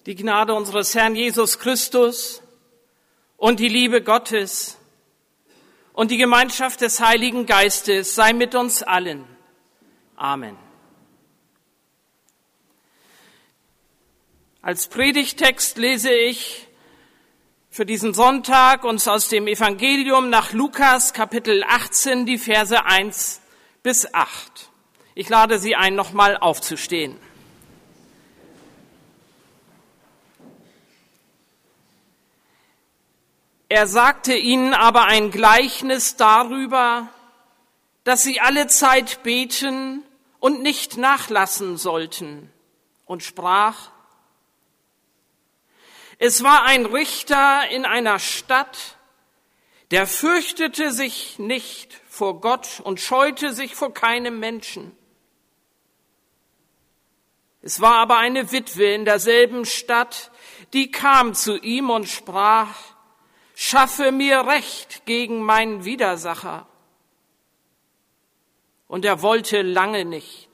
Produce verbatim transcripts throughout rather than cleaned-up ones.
Die Gnade unseres Herrn Jesus Christus und die Liebe Gottes und die Gemeinschaft des Heiligen Geistes sei mit uns allen. Amen. Als Predigttext lese ich für diesen Sonntag uns aus dem Evangelium nach Lukas Kapitel achtzehn die Verse eins bis acht. Ich lade Sie ein, nochmal aufzustehen. Er sagte ihnen aber ein Gleichnis darüber, dass sie alle Zeit beten und nicht nachlassen sollten, und sprach: Es war ein Richter in einer Stadt, der fürchtete sich nicht vor Gott und scheute sich vor keinem Menschen. Es war aber eine Witwe in derselben Stadt, die kam zu ihm und sprach: Schaffe mir Recht gegen meinen Widersacher. Und er wollte lange nicht.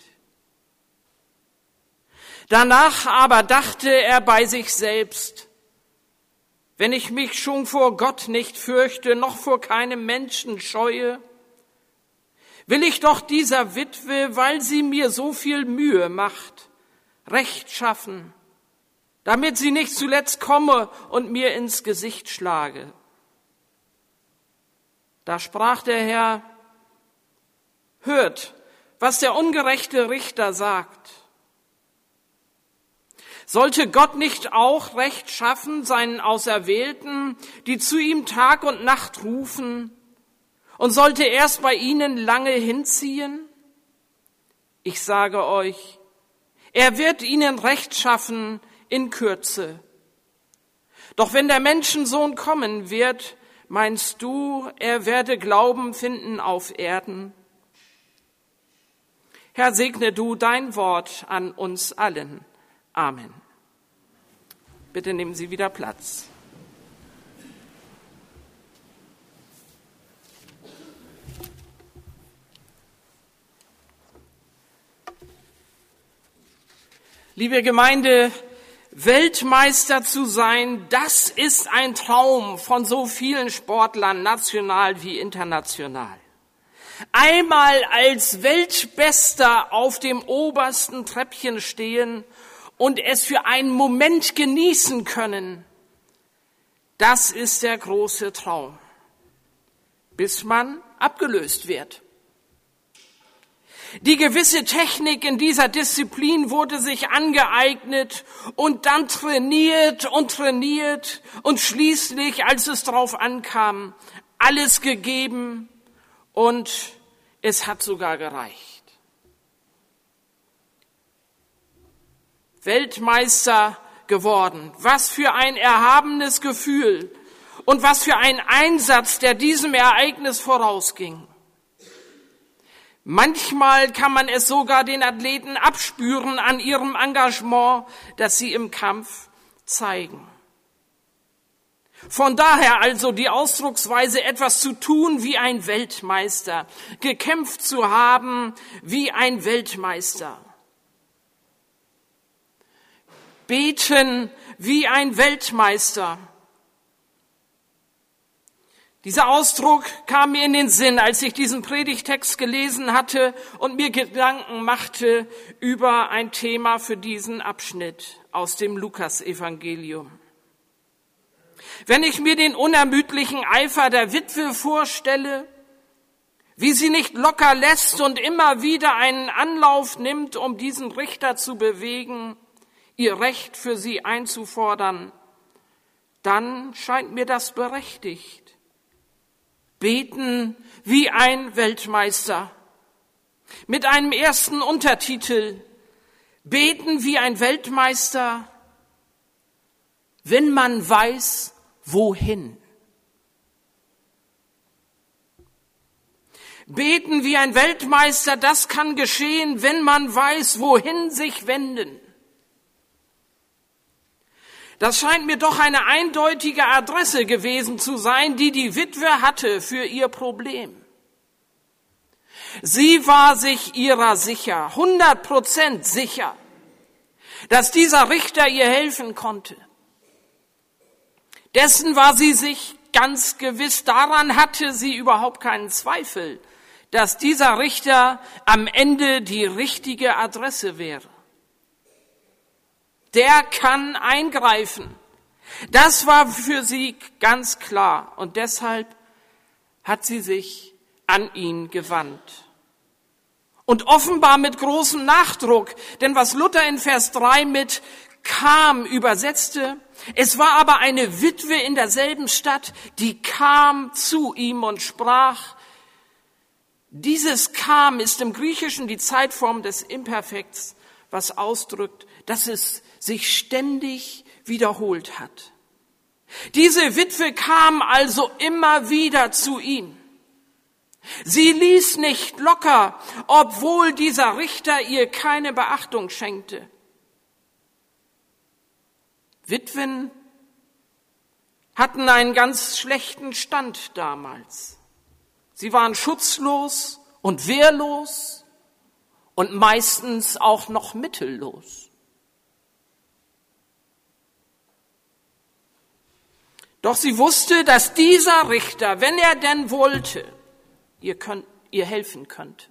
Danach aber dachte er bei sich selbst: Wenn ich mich schon vor Gott nicht fürchte, noch vor keinem Menschen scheue, will ich doch dieser Witwe, weil sie mir so viel Mühe macht, Recht schaffen, damit sie nicht zuletzt komme und mir ins Gesicht schlage. Da sprach der Herr: Hört, was der ungerechte Richter sagt. Sollte Gott nicht auch Recht schaffen seinen Auserwählten, die zu ihm Tag und Nacht rufen, und sollte erst bei ihnen lange hinziehen? Ich sage euch, er wird ihnen Recht schaffen in Kürze. Doch wenn der Menschensohn kommen wird, meinst du, er werde Glauben finden auf Erden? Herr, segne du dein Wort an uns allen. Amen. Bitte nehmen Sie wieder Platz. Liebe Gemeinde, Weltmeister zu sein, das ist ein Traum von so vielen Sportlern, national wie international. Einmal als Weltbester auf dem obersten Treppchen stehen und es für einen Moment genießen können, das ist der große Traum, bis man abgelöst wird. Die gewisse Technik in dieser Disziplin wurde sich angeeignet und dann trainiert und trainiert und schließlich, als es drauf ankam, alles gegeben und es hat sogar gereicht. Weltmeister geworden, was für ein erhabenes Gefühl und was für ein Einsatz, der diesem Ereignis vorausging. Manchmal kann man es sogar den Athleten abspüren an ihrem Engagement, das sie im Kampf zeigen. Von daher also die Ausdrucksweise, etwas zu tun wie ein Weltmeister, gekämpft zu haben wie ein Weltmeister. Beten wie ein Weltmeister. Dieser Ausdruck kam mir in den Sinn, als ich diesen Predigtext gelesen hatte und mir Gedanken machte über ein Thema für diesen Abschnitt aus dem Lukasevangelium. Wenn ich mir den unermüdlichen Eifer der Witwe vorstelle, wie sie nicht locker lässt und immer wieder einen Anlauf nimmt, um diesen Richter zu bewegen, ihr Recht für sie einzufordern, dann scheint mir das berechtigt. Beten wie ein Weltmeister. Mit einem ersten Untertitel: Beten wie ein Weltmeister, wenn man weiß, wohin. Beten wie ein Weltmeister, das kann geschehen, wenn man weiß, wohin sich wenden. Das scheint mir doch eine eindeutige Adresse gewesen zu sein, die die Witwe hatte für ihr Problem. Sie war sich ihrer sicher, hundert Prozent sicher. dass dieser Richter ihr helfen konnte. Dessen war sie sich ganz gewiss, daran hatte sie überhaupt keinen Zweifel, dass dieser Richter am Ende die richtige Adresse wäre. Der kann eingreifen. Das war für sie ganz klar und deshalb hat sie sich an ihn gewandt. Und offenbar mit großem Nachdruck, denn was Luther in Vers drei mit kam übersetzte, es war aber eine Witwe in derselben Stadt, die kam zu ihm und sprach. Dieses kam ist im Griechischen die Zeitform des Imperfekts, was ausdrückt, dass es sich ständig wiederholt hat. Diese Witwe kam also immer wieder zu ihm. Sie ließ nicht locker, obwohl dieser Richter ihr keine Beachtung schenkte. Witwen hatten einen ganz schlechten Stand damals. Sie waren schutzlos und wehrlos und meistens auch noch mittellos. Doch sie wusste, dass dieser Richter, wenn er denn wollte, ihr, könnt, ihr helfen könnte.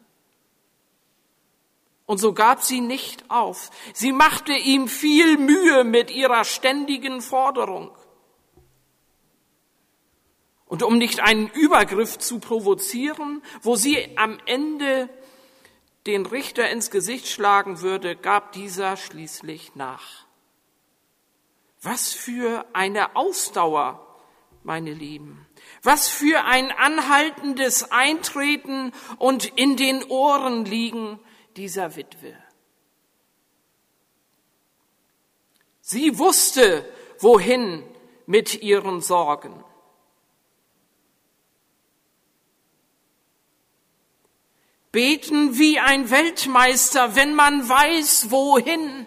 Und so gab sie nicht auf. Sie machte ihm viel Mühe mit ihrer ständigen Forderung. Und um nicht einen Übergriff zu provozieren, wo sie am Ende den Richter ins Gesicht schlagen würde, gab dieser schließlich nach. Was für eine Ausdauer, meine Lieben. Was für ein anhaltendes Eintreten und in den Ohren liegen dieser Witwe. Sie wusste, wohin mit ihren Sorgen. Beten wie ein Weltmeister, wenn man weiß, wohin.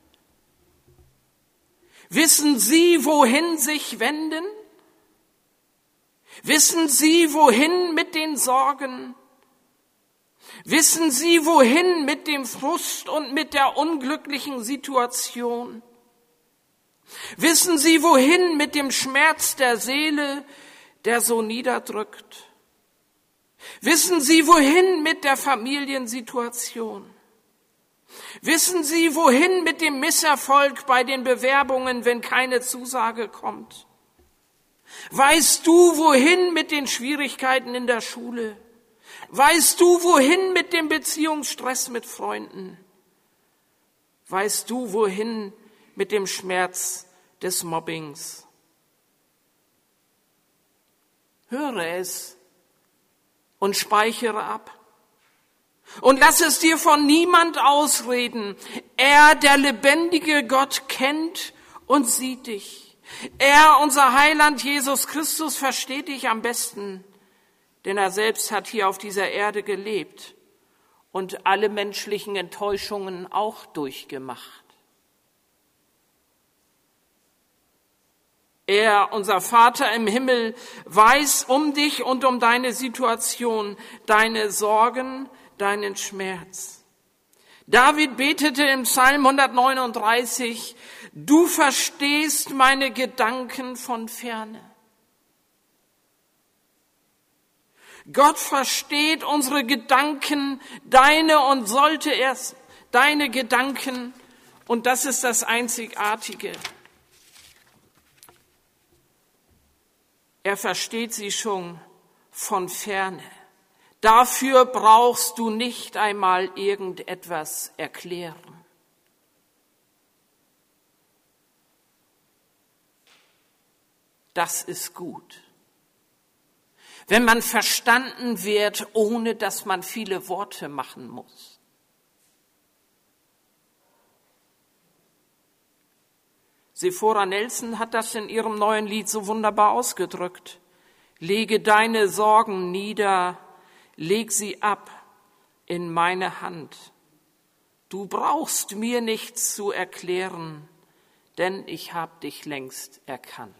Wissen Sie, wohin sich wenden? Wissen Sie, wohin mit den Sorgen? Wissen Sie, wohin mit dem Frust und mit der unglücklichen Situation? Wissen Sie, wohin mit dem Schmerz der Seele, der so niederdrückt? Wissen Sie, wohin mit der Familiensituation? Wissen Sie, wohin mit dem Misserfolg bei den Bewerbungen, wenn keine Zusage kommt? Weißt du, wohin mit den Schwierigkeiten in der Schule? Weißt du, wohin mit dem Beziehungsstress mit Freunden? Weißt du, wohin mit dem Schmerz des Mobbings? Höre es und speichere ab. Und lass es dir von niemand ausreden. Er, der lebendige Gott, kennt und sieht dich. Er, unser Heiland Jesus Christus, versteht dich am besten, denn er selbst hat hier auf dieser Erde gelebt und alle menschlichen Enttäuschungen auch durchgemacht. Er, unser Vater im Himmel, weiß um dich und um deine Situation, deine Sorgen, deinen Schmerz. David betete im Psalm hundertneununddreißig, du verstehst meine Gedanken von ferne. Gott versteht unsere Gedanken, deine und sollte erst deine Gedanken, und das ist das Einzigartige. Er versteht sie schon von ferne. Dafür brauchst du nicht einmal irgendetwas erklären. Das ist gut. Wenn man verstanden wird, ohne dass man viele Worte machen muss. Sephora Nelson hat das in ihrem neuen Lied so wunderbar ausgedrückt. Lege deine Sorgen nieder, leg sie ab in meine Hand. Du brauchst mir nichts zu erklären, denn ich habe dich längst erkannt.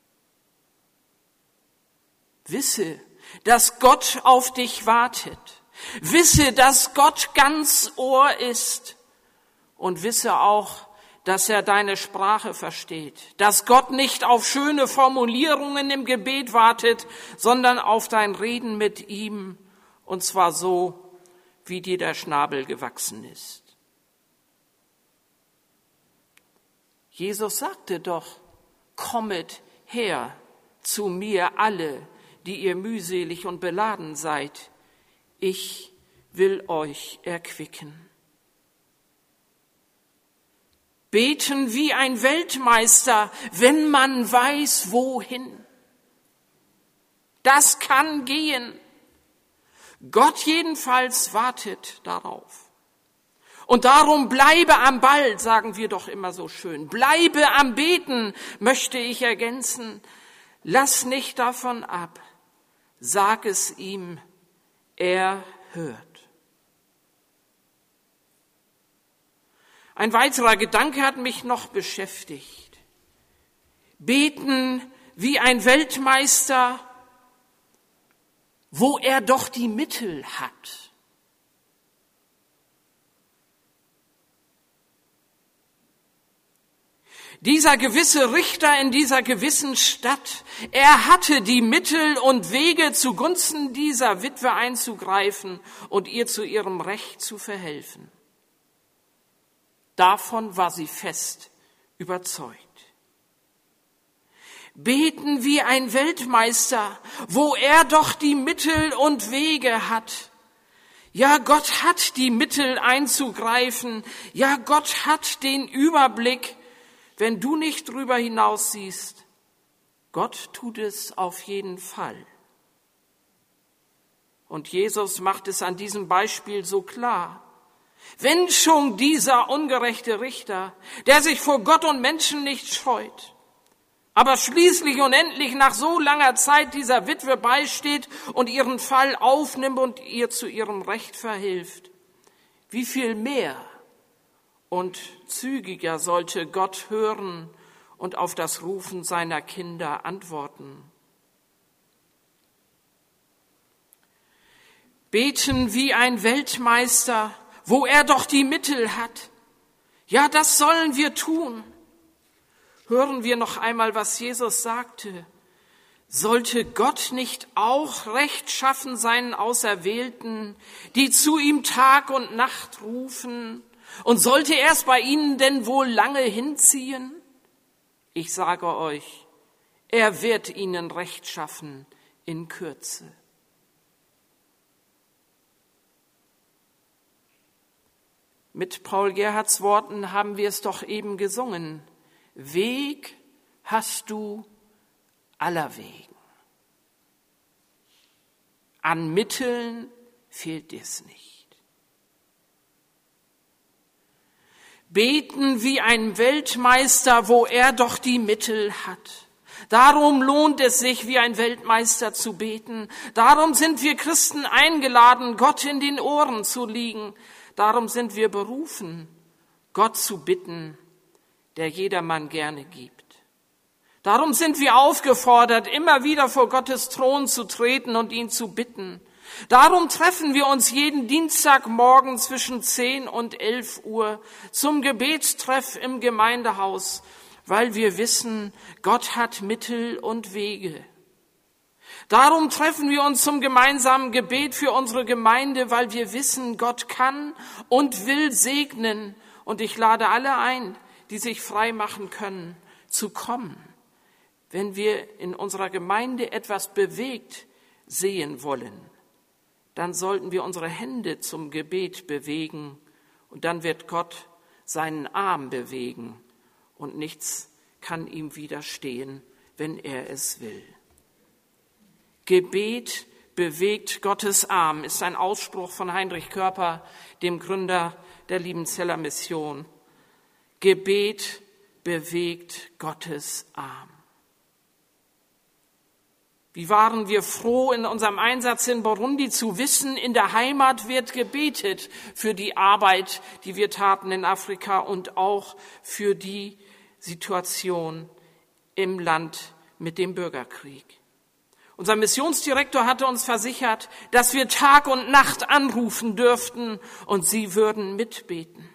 Wisse, dass Gott auf dich wartet. Wisse, dass Gott ganz Ohr ist und wisse auch, dass er deine Sprache versteht, dass Gott nicht auf schöne Formulierungen im Gebet wartet, sondern auf dein Reden mit ihm, und zwar so, wie dir der Schnabel gewachsen ist. Jesus sagte doch, kommet her zu mir alle, die ihr mühselig und beladen seid. Ich will euch erquicken. Beten wie ein Weltmeister, wenn man weiß, wohin. Das kann gehen. Gott jedenfalls wartet darauf. Und darum bleibe am Ball, sagen wir doch immer so schön. Bleibe am Beten, möchte ich ergänzen. Lass nicht davon ab. Sag es ihm, er hört. Ein weiterer Gedanke hat mich noch beschäftigt. Beten wie ein Weltmeister, wo er doch die Mittel hat. Dieser gewisse Richter in dieser gewissen Stadt, er hatte die Mittel und Wege, zugunsten dieser Witwe einzugreifen und ihr zu ihrem Recht zu verhelfen. Davon war sie fest überzeugt. Beten wie ein Weltmeister, wo er doch die Mittel und Wege hat. Ja, Gott hat die Mittel einzugreifen. Ja, Gott hat den Überblick. Wenn du nicht drüber hinaus siehst, Gott tut es auf jeden Fall. Und Jesus macht es an diesem Beispiel so klar. Wenn schon dieser ungerechte Richter, der sich vor Gott und Menschen nicht scheut, aber schließlich und endlich nach so langer Zeit dieser Witwe beisteht und ihren Fall aufnimmt und ihr zu ihrem Recht verhilft, wie viel mehr und zügiger sollte Gott hören und auf das Rufen seiner Kinder antworten. Beten wie ein Weltmeister, wo er doch die Mittel hat. Ja, das sollen wir tun. Hören wir noch einmal, was Jesus sagte. Sollte Gott nicht auch Recht schaffen seinen Auserwählten, die zu ihm Tag und Nacht rufen? Und sollte er es bei ihnen denn wohl lange hinziehen? Ich sage euch, er wird ihnen Recht schaffen in Kürze. Mit Paul Gerhards Worten haben wir es doch eben gesungen. Weg hast du aller Wegen. An Mitteln fehlt dir's nicht. Beten wie ein Weltmeister, wo er doch die Mittel hat. Darum lohnt es sich, wie ein Weltmeister zu beten. Darum sind wir Christen eingeladen, Gott in den Ohren zu liegen. Darum sind wir berufen, Gott zu bitten, der jedermann gerne gibt. Darum sind wir aufgefordert, immer wieder vor Gottes Thron zu treten und ihn zu bitten. Darum treffen wir uns jeden Dienstagmorgen zwischen zehn und elf Uhr zum Gebetstreff im Gemeindehaus, weil wir wissen, Gott hat Mittel und Wege. Darum treffen wir uns zum gemeinsamen Gebet für unsere Gemeinde, weil wir wissen, Gott kann und will segnen. Und ich lade alle ein, die sich frei machen können, zu kommen, wenn wir in unserer Gemeinde etwas bewegt sehen wollen. Dann sollten wir unsere Hände zum Gebet bewegen und dann wird Gott seinen Arm bewegen und nichts kann ihm widerstehen, wenn er es will. Gebet bewegt Gottes Arm, ist ein Ausspruch von Heinrich Körper, dem Gründer der Liebenzeller Mission. Gebet bewegt Gottes Arm. Wie waren wir froh, in unserem Einsatz in Burundi zu wissen, in der Heimat wird gebetet für die Arbeit, die wir taten in Afrika und auch für die Situation im Land mit dem Bürgerkrieg. Unser Missionsdirektor hatte uns versichert, dass wir Tag und Nacht anrufen dürften und sie würden mitbeten.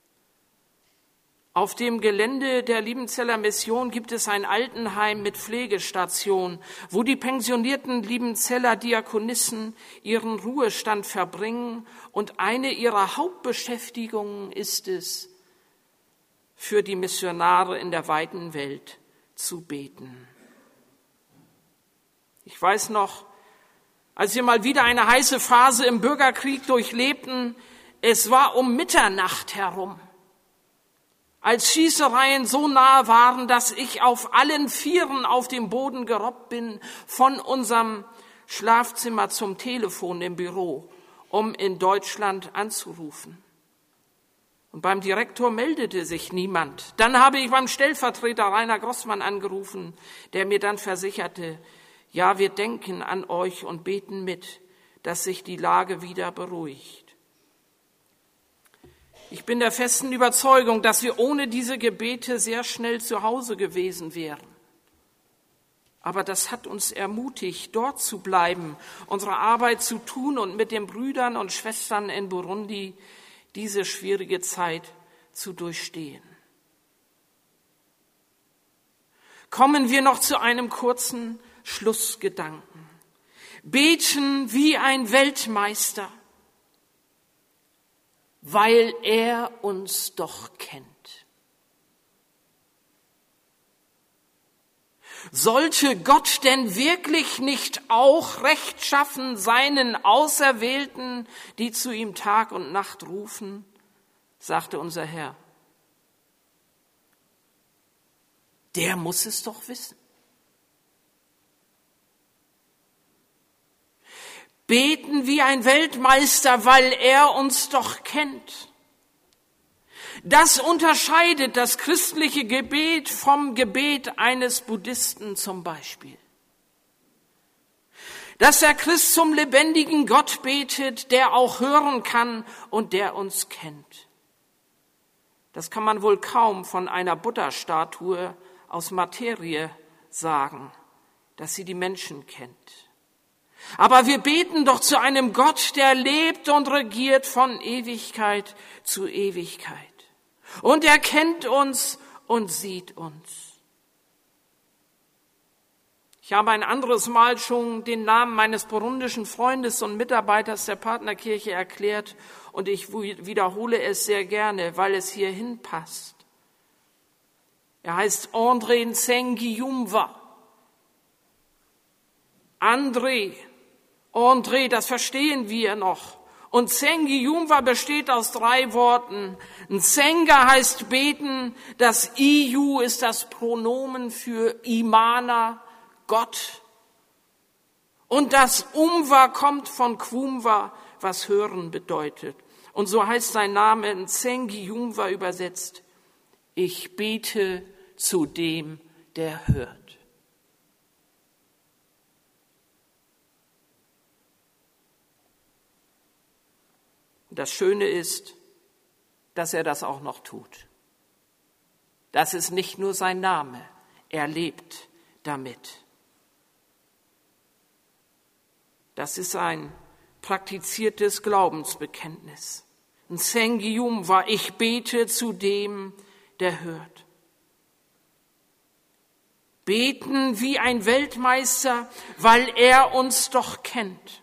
Auf dem Gelände der Liebenzeller Mission gibt es ein Altenheim mit Pflegestation, wo die pensionierten Liebenzeller Diakonissen ihren Ruhestand verbringen und eine ihrer Hauptbeschäftigungen ist es, für die Missionare in der weiten Welt zu beten. Ich weiß noch, als wir mal wieder eine heiße Phase im Bürgerkrieg durchlebten, es war um Mitternacht herum, als Schießereien so nahe waren, dass ich auf allen Vieren auf dem Boden gerobbt bin, von unserem Schlafzimmer zum Telefon im Büro, um in Deutschland anzurufen. Und beim Direktor meldete sich niemand. Dann habe ich beim Stellvertreter Rainer Grossmann angerufen, der mir dann versicherte, ja, wir denken an euch und beten mit, dass sich die Lage wieder beruhigt. Ich bin der festen Überzeugung, dass wir ohne diese Gebete sehr schnell zu Hause gewesen wären. Aber das hat uns ermutigt, dort zu bleiben, unsere Arbeit zu tun und mit den Brüdern und Schwestern in Burundi diese schwierige Zeit zu durchstehen. Kommen wir noch zu einem kurzen Schlussgedanken. Beten wie ein Weltmeister, weil er uns doch kennt. Sollte Gott denn wirklich nicht auch rechtschaffen seinen Auserwählten, die zu ihm Tag und Nacht rufen, sagte unser Herr. Der muss es doch wissen. Beten wie ein Weltmeister, weil er uns doch kennt. Das unterscheidet das christliche Gebet vom Gebet eines Buddhisten zum Beispiel. Dass der Christ zum lebendigen Gott betet, der auch hören kann und der uns kennt. Das kann man wohl kaum von einer Buddha-Statue aus Materie sagen, dass sie die Menschen kennt. Aber wir beten doch zu einem Gott, der lebt und regiert von Ewigkeit zu Ewigkeit. Und er kennt uns und sieht uns. Ich habe ein anderes Mal schon den Namen meines burundischen Freundes und Mitarbeiters der Partnerkirche erklärt und ich wiederhole es sehr gerne, weil es hier hinpasst. Er heißt André Nsengiyumva. André, André, das verstehen wir noch. Und Nsengiyumva besteht aus drei Worten. Nsenga heißt beten, das Iyu ist das Pronomen für Imana, Gott. Und das Umwa kommt von Kwumwa, was hören bedeutet. Und so heißt sein Name Nsengiyumva übersetzt. Ich bete zu dem, der hört. Das Schöne ist, dass er das auch noch tut. Das ist nicht nur sein Name, er lebt damit. Das ist ein praktiziertes Glaubensbekenntnis. Nsengiyumva, ich bete zu dem, der hört. Beten wie ein Weltmeister, weil er uns doch kennt.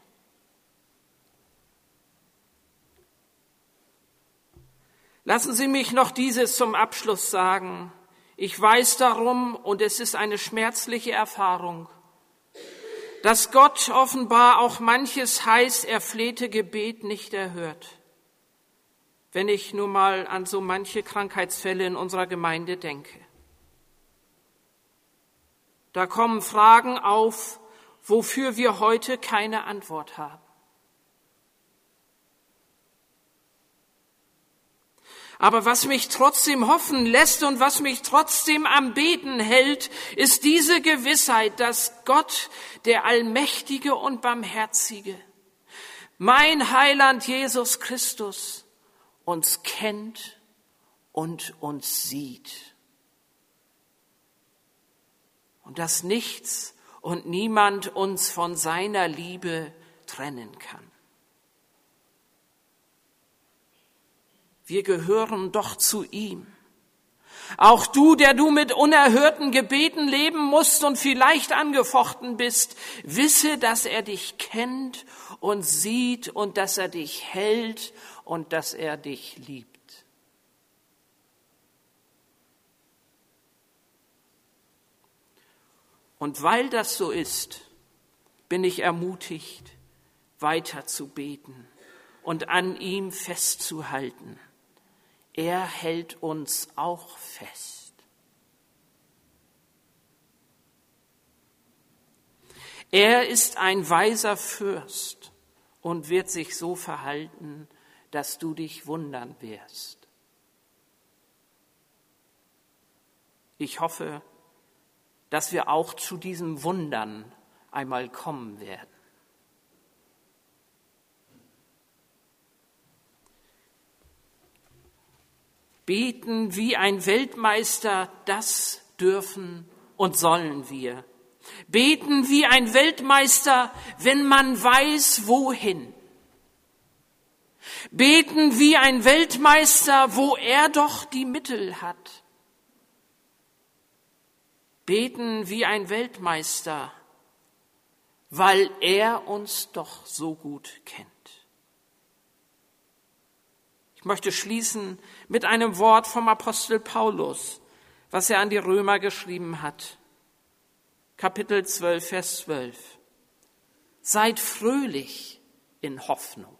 Lassen Sie mich noch dieses zum Abschluss sagen. Ich weiß darum, und es ist eine schmerzliche Erfahrung, dass Gott offenbar auch manches heiß erflehte Gebet nicht erhört. Wenn ich nur mal an so manche Krankheitsfälle in unserer Gemeinde denke. Da kommen Fragen auf, wofür wir heute keine Antwort haben. Aber was mich trotzdem hoffen lässt und was mich trotzdem am Beten hält, ist diese Gewissheit, dass Gott, der Allmächtige und Barmherzige, mein Heiland Jesus Christus, uns kennt und uns sieht. Und dass nichts und niemand uns von seiner Liebe trennen kann. Wir gehören doch zu ihm. Auch du, der du mit unerhörten Gebeten leben musst und vielleicht angefochten bist, wisse, dass er dich kennt und sieht und dass er dich hält und dass er dich liebt. Und weil das so ist, bin ich ermutigt, weiter zu beten und an ihm festzuhalten. Er hält uns auch fest. Er ist ein weiser Fürst und wird sich so verhalten, dass du dich wundern wirst. Ich hoffe, dass wir auch zu diesem Wundern einmal kommen werden. Beten wie ein Weltmeister, das dürfen und sollen wir. Beten wie ein Weltmeister, wenn man weiß, wohin. Beten wie ein Weltmeister, wo er doch die Mittel hat. Beten wie ein Weltmeister, weil er uns doch so gut kennt. Ich möchte schließen mit einem Wort vom Apostel Paulus, was er an die Römer geschrieben hat. Kapitel zwölf, Vers zwölf. Seid fröhlich in Hoffnung,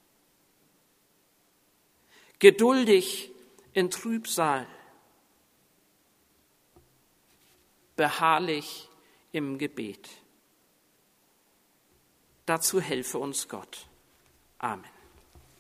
geduldig in Trübsal, beharrlich im Gebet. Dazu helfe uns Gott. Amen.